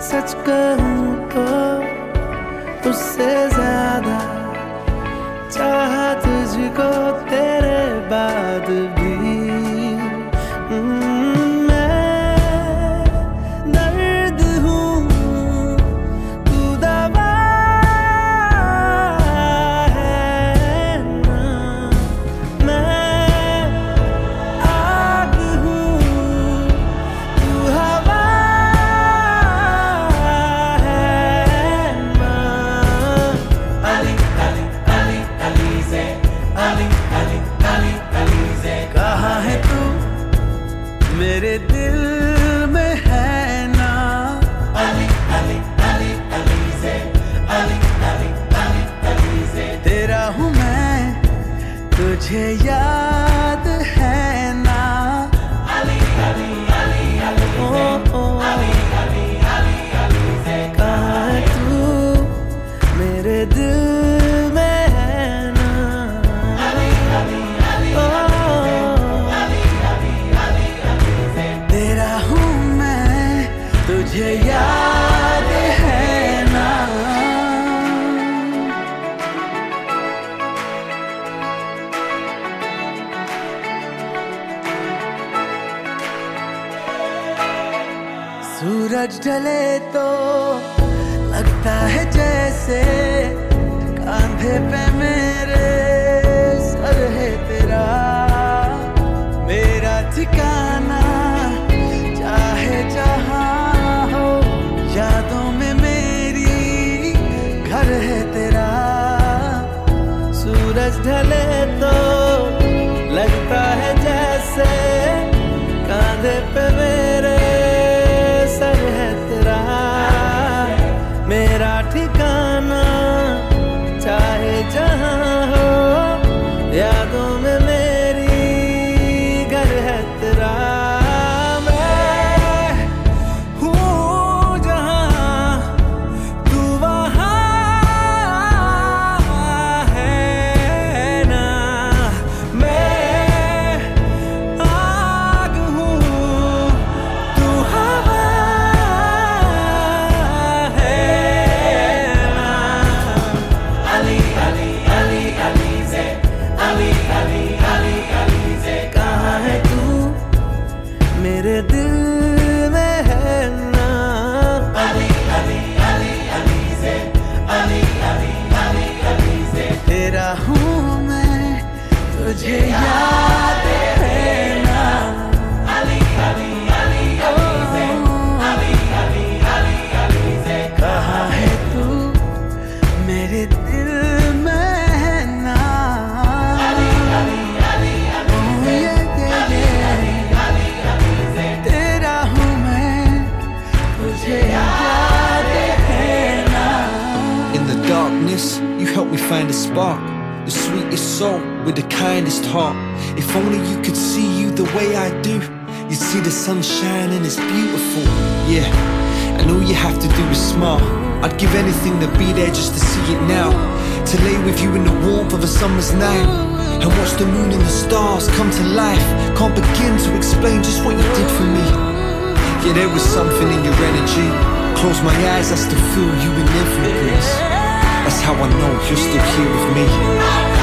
सच कहूँ तो उससे ज्यादा चाहा तुझको तेरे बाद भी। मैं दर्द हूँ तू दवा है ना, मैं आग हूँ तू हवा है ना। अली अली अली अली से अली अली अली अली से कहाँ है तू मेरे दिल में है ना। अली अली अली अली से अली अली अली अली से तेरा हूँ मैं तुझे याद है ना। अली अली अली अली से अली अली अली अली से कहाँ है तू मेरे दिल में है ना। अली अली अली अली अली अली अली से तेरा हूँ मैं तुझे याद है ना। सूरज ढले तो लगता है जैसे कांधे पे मेरे सर है तेरा। मेरा ठिकाना चाहे जहाँ हो यादों में मेरी घर है तेरा। सूरज ढले तो लगता है जैसे कांधे पे मेरे सर है तेरा। मेरा ठिकाना चाहे जहाँ हो यादों में मेरी घर है तेरा। मैं हूँ जहाँ तू वहाँ है ना। मैं आग हूँ तू हवा है ना। अली अली अली अली से अली अली अली अली से कहाँ है तू मेरे दिल में है ना। अली अली अली अली से अली अली अली अली से तेरा हूँ मैं तुझे याद है ना। अली अली अली अली से अली अली अली अली से कहाँ है तू मेरे दिल में है ना। अली अली अली अली से अली अली अली से तेरा हूँ मैं तुझे याद है ना। In the darkness, you helped me find a spark, the sweetest soul with the kindest heart. If only you could see you the way I do, you'd see the sunshine and it's beautiful. Yeah, and all you have to do is smile. I'd give anything to be there just to see it now, to lay with you in the warmth of a summer's night and watch the moon and the stars come to life. Can't begin to explain just what you did for me. Yeah, there was something in your energy. Close my eyes, I still feel you in every breeze. That's how I know you're still here with me.